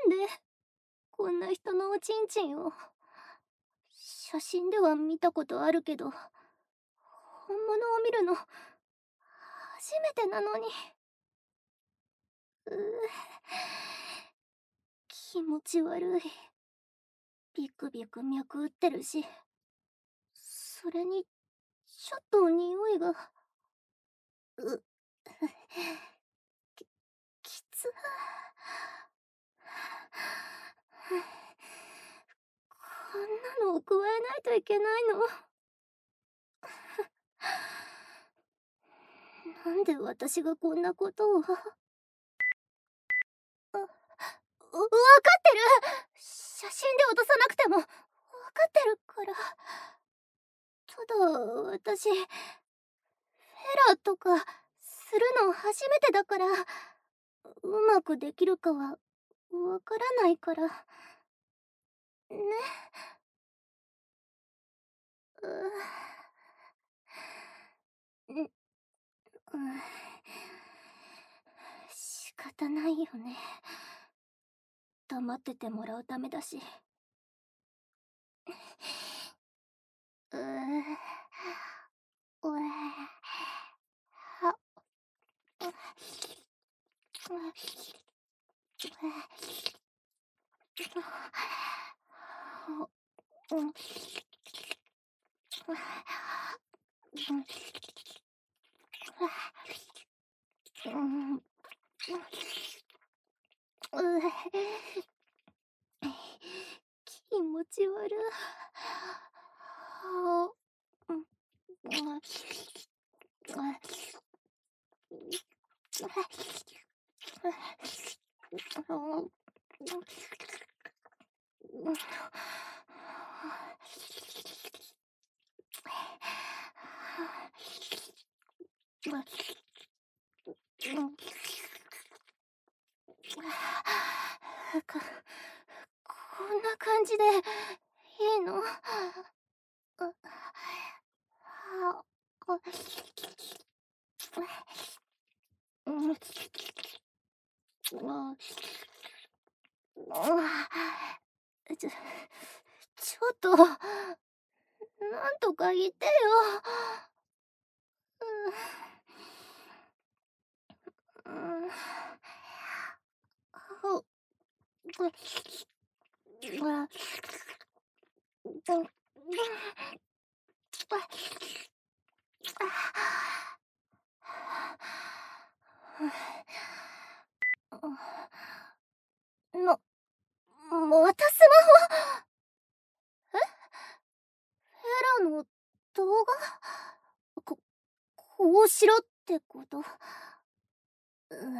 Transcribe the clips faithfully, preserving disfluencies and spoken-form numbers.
なんでこんな人のおちんちんを。写真では見たことあるけど、本物を見るの初めてなのに。うう、気持ち悪い。ビクビク脈打ってるし、それにちょっと匂いが。うき、きつ。こんなのを加えないといけないの？なんで私がこんなことを。あ、わ、わかってる。写真で落とさなくてもわかってるから。ただ私フェラーとかするの初めてだから、うまくできるかはわからないからね。ううん、うん、仕方ないよね。黙っててもらうためだし。うう、うえ、は、う、う、う、うん、うん、うえ、気持ち悪。はあ、うん、うん、こ、こんな感じでいいの？あ、はあ、うん、あ、ちょ、ちょっと、なんとか言ってよ。うん。うん。ほ、ぐ、あ、ど、ん、な、またスマホ？え？フェラの動画？こ、こうしろってこと？うぅ。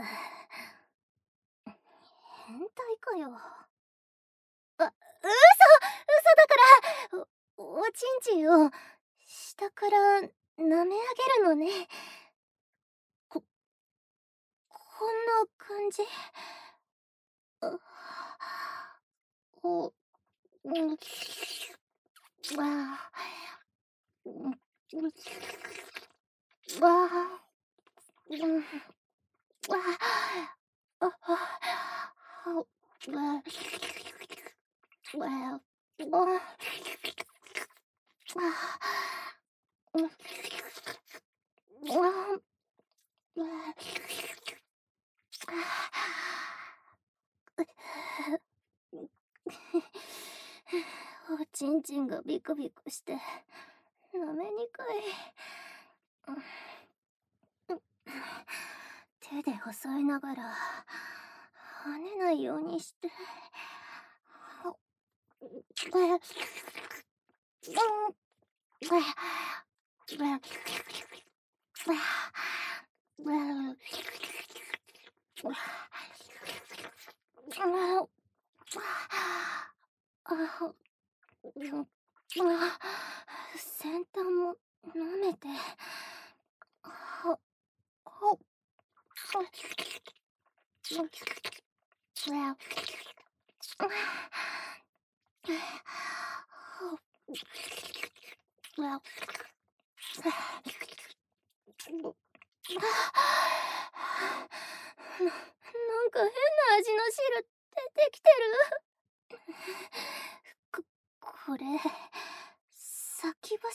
変態かよ。あ、嘘！嘘だから！お、おちんちんを下から舐め上げるのね。こ、こんな感じ？あ、お、うん、わあ、うん、うん、わあ、うん、わあ、あ、あ、は、わ、わ、わ、あ、うん、わ、わ、おちんちんがビクビクして舐めにくい。手で押さえながら跳ねないようにして。先端も舐めて。は、は、な、なんか変な味の汁出てきてる。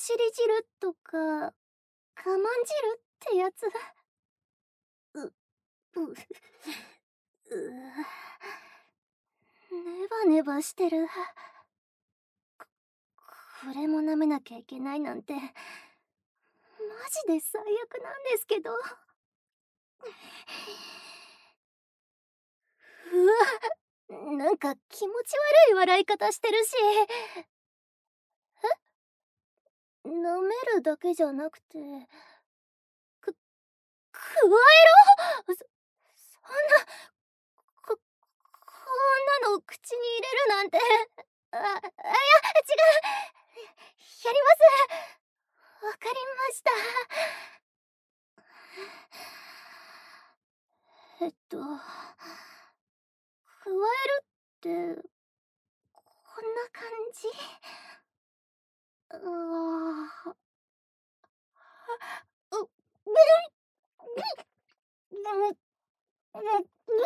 しり汁とか我慢汁ってやつ。う、う、うネバネバしてる。こ、これも舐めなきゃいけないなんてマジで最悪なんですけど。うわ、なんか気持ち悪い笑い方してるし。え？舐めるだけじゃなくて、く、くわえろ？そ、そんな、こ、こんなの口に入れるなんて。あ、あ、いや、違う。やります。わかりました。えっと、くわえるって、こんな感じ？うわぁ。う、ぐん、ぐん、ぐん、ぐん、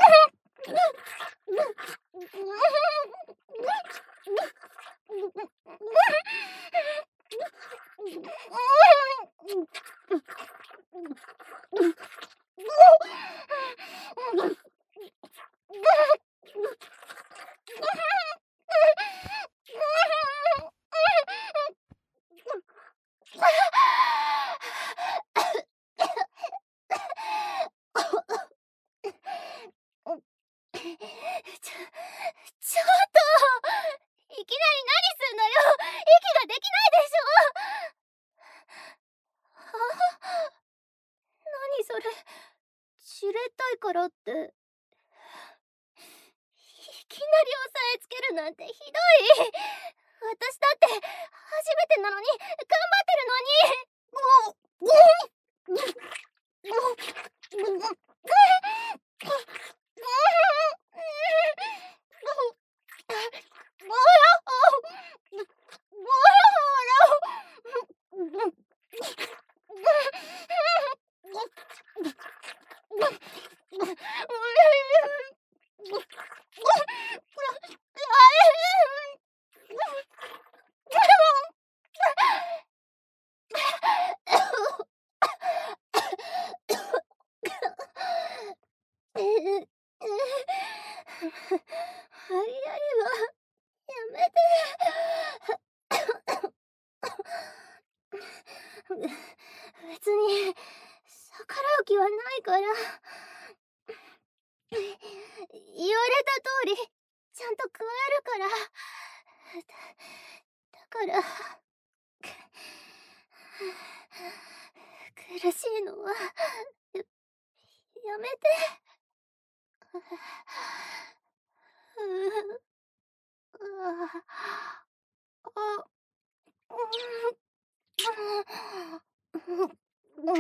ちょ、ちょっと！いきなり何すんのよ！息ができないでしょ！は？何それ？じれったいからって。いきなり押さえつけるなんてひどい！私だって初めてなのに頑張ってるのに！はやりはやめて。別に逆らう気はないから。言われた通りちゃんと加えるから。だ、だから苦しいのはや、やめて。う、あ、あ、うん。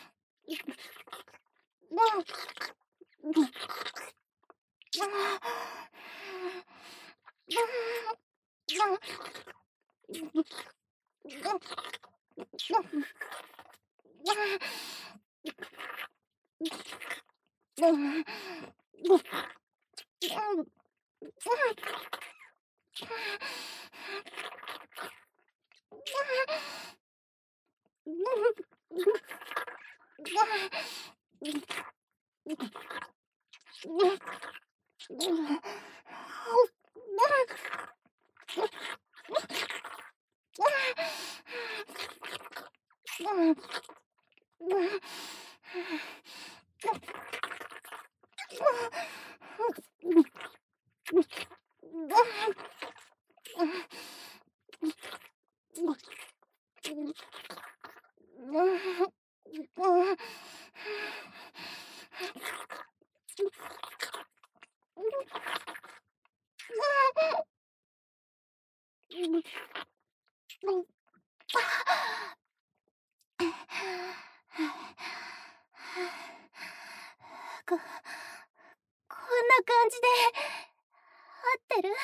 こ、こんな感じで合ってる？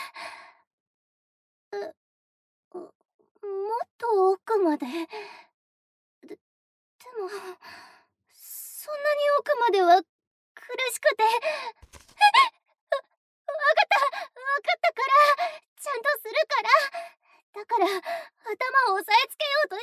う、う、もっと奥まで。で、でも、そんなに奥までは苦しくて。え、わ、わかった、わかったから、ちゃんとするから。だから頭を押さえつけようと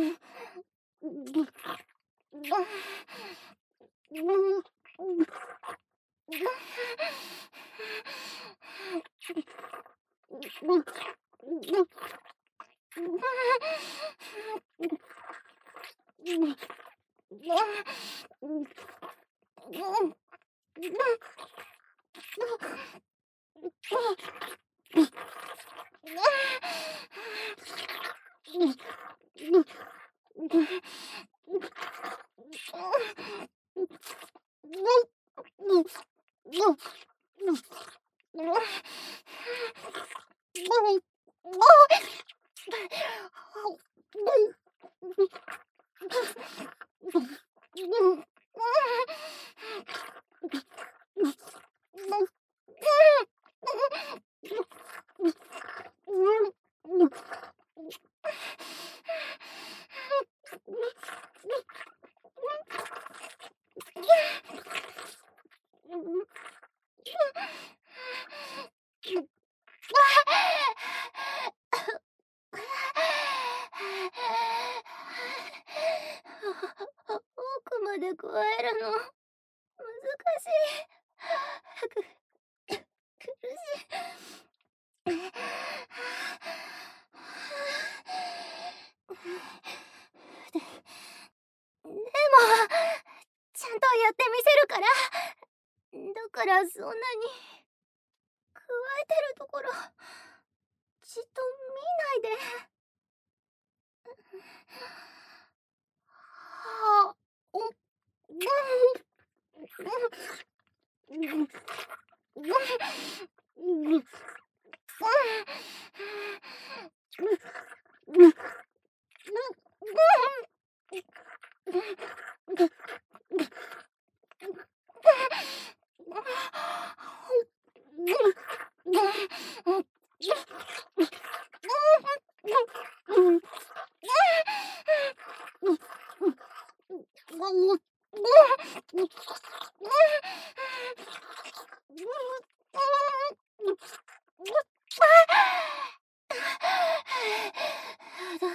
奥まで加えるの難しい。く、苦しい。で、でも、ちゃんとやってみせるから。だからそんなに加えてるところじっと見ないで。はあ、お、うんうんうんど、どう？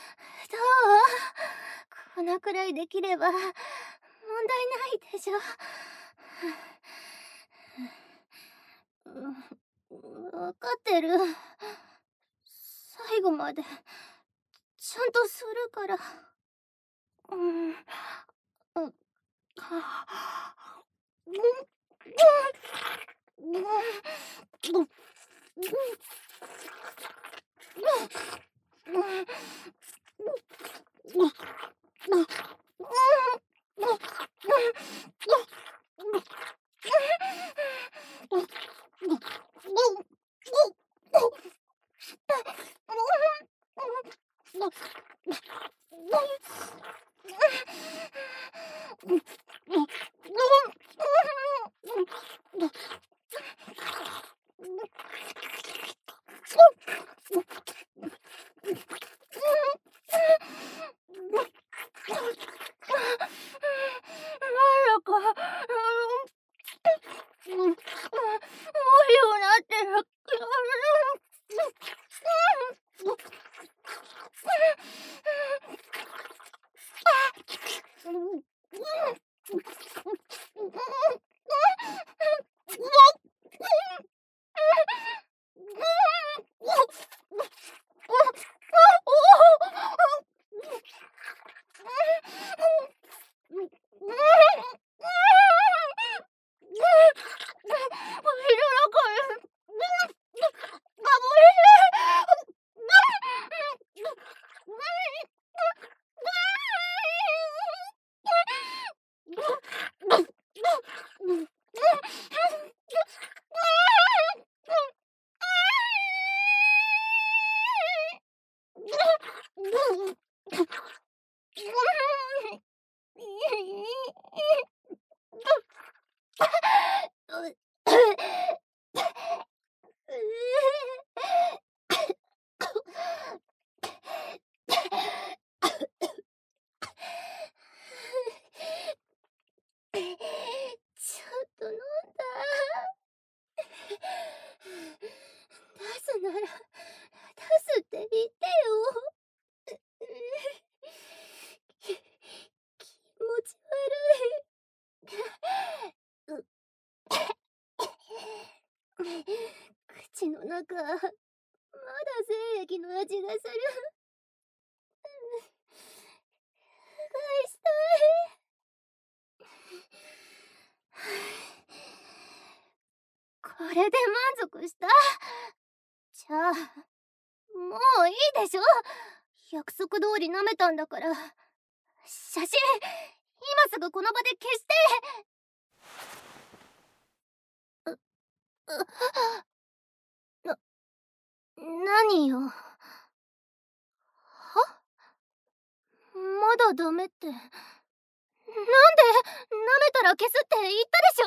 このくらいできれば問題ないでしょ。わかってる。最後までちゃんとするから。うん。う、は、うん、うん、うん、うん、 か。まだ精液の味がする。返したい。これで満足した？じゃあ、もういいでしょ？約束通り舐めたんだから。写真、今すぐこの場で消して。う、う、な、何よ。は？まだダメって。なんで、舐めたら消すって言ったでしょ？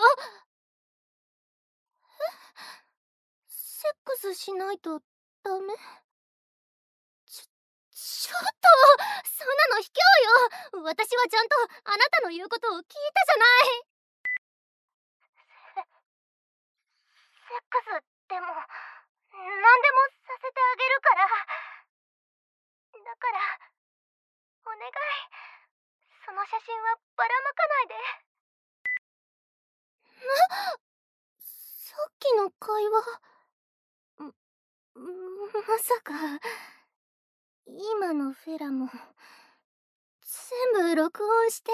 え？セックスしないとダメ？ちょ、ちょっと、そんなの卑怯よ。私はちゃんとあなたの言うことを聞いたじゃない。セックスでも何でもさせてあげるから。だからお願い、その写真はばらまかないで。な、さっきの会話、まさか今のフェラも全部録音して。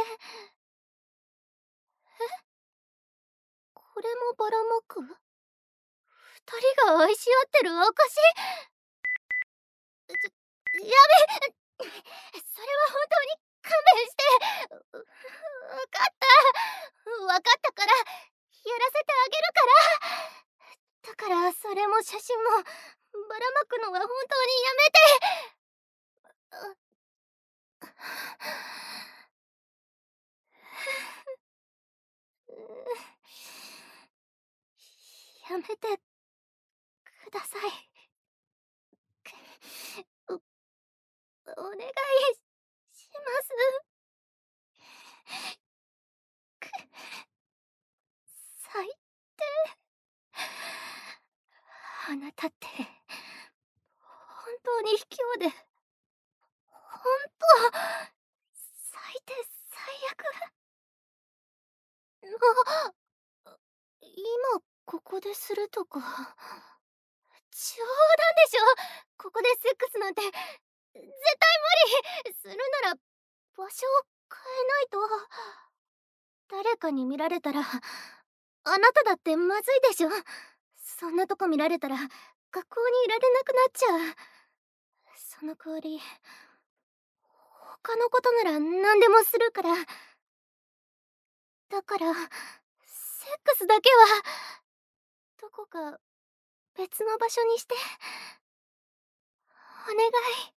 え？これもばらまく？二人が愛し合ってる証？ちょ、やべ、それは本当に勘弁して。わかった。わかったから、やらせてあげるから。だからそれも写真もばらまくのは本当にやめて。やめてください。お、お願いします。最低。あなたって本当に卑怯で、本当最低最悪。あ、今ここでするとか冗談でしょ？ここでセックスなんて絶対無理。するなら場所を変えないと。誰かに見られたらあなただってまずいでしょ？そんなとこ見られたら学校にいられなくなっちゃう。その代わり他のことなら何でもするから。だからセックスだけはどこか別の場所にして。お願い。